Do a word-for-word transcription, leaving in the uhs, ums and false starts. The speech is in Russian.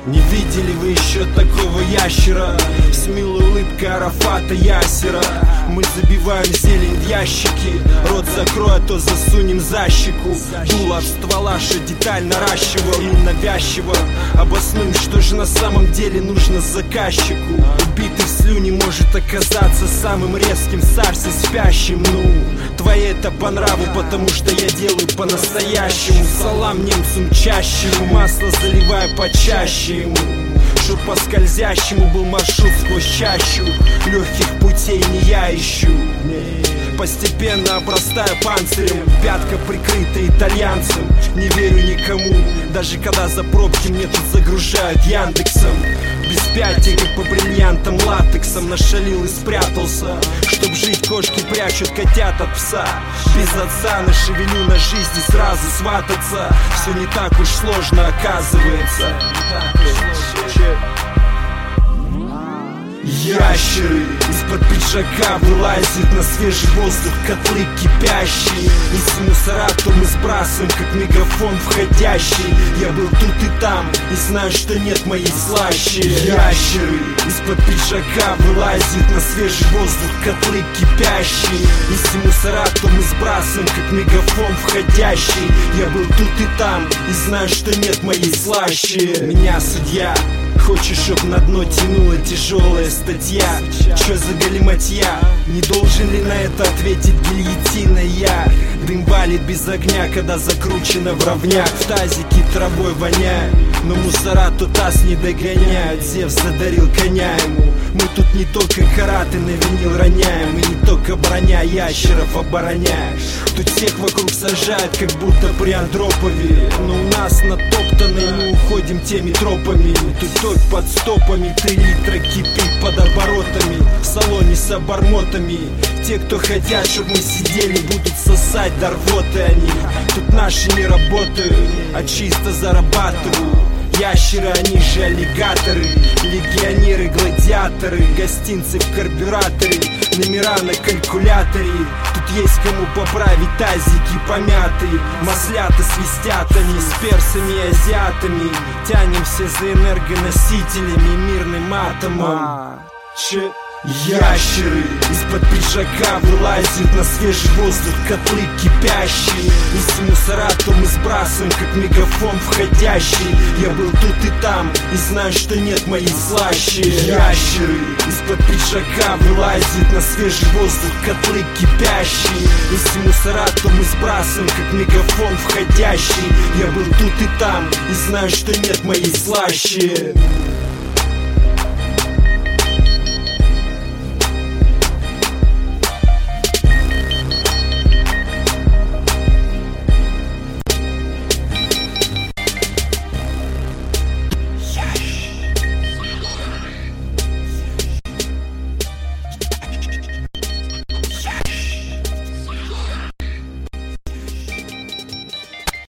Не видели вы еще такого ящера с милой улыбкой Арафата Ясера? Мы забиваем зелень в ящики, рот закрой, а то засунем за щеку. Дуло от ствола, что деталь наращивал, ненавязчиво обоснуем, что же на самом деле нужно заказчику. Убитый в слюне может оказаться самым резким в царстве спящим. Ну, твоей это по нраву, потому что я делаю по-настоящему. Салам немцу чащему, масло заливаю почаще ему, чтоб по скользящему был маршрут сквозь чащу. Легких путей не я ищу, постепенно обрастаю панцирем, пятка прикрыта итальянцем. Не верю никому, даже когда за пробки мне тут загружают Яндексом. Без пяти, как по бриллиантам латексом, нашалил и спрятался. Чтоб жить, кошки прячут котят от пса. Без отца нашевелю на жизни сразу свататься. Все не так уж сложно оказывается. Ящеры из-под пиджака вылазят на свежий воздух котлы кипящие. Если мусора, то мы сбрасываем, как мегафон входящий. Я был тут и там, и знаю, что нет моей слаще. Ящеры из-под пиджака вылазят на свежий воздух котлы кипящие. Если мусора, то мы сбрасываем, как мегафон входящий. Я был тут и там, и знаю, что нет моей слаще. Меня судья хочешь, чтоб на дно тянула тяжелая статья? Чё за галиматья? Не должен ли на это ответить гильотина я? Дым валит без огня, когда закручено в ровняк. В тазике травой воняет, но мусора то таз не догоняют. Зевс задарил коня ему. Мы тут не только караты на винил роняем, и не только броня ящеров обороняем. Тут всех вокруг сажают, как будто при Андропове. Но у нас натоптаны, мы уходим теми тропами. Тут только под стопами, три литра кипит под оборотами. В салоне с обормотами. Те, кто хотят, чтобы мы сидели, будут сосать, да рвоты они. Тут наши не работают, а чисто зарабатывают. Ящеры, они же аллигаторы, легионеры, гладиаторы, гостинцы в карбюраторе, номера на калькуляторе. Тут есть кому поправить тазики помятые. Маслята свистят они с персами и азиатами. Тянемся за энергоносителями, мирным атомом. Че? Ящеры из-под пиджака вылазят на свежий воздух котлы кипящие. Если мусора, то мы сбрасываем, как мегафон входящий. Я был тут и там, и знаю, что нет моей слаще. Ящеры из-под пиджака вылазят на свежий воздух котлы кипящие. Если мусора, то мы сбрасываем, как мегафон входящий. Я был тут и там, и знаю, что нет моей слаще.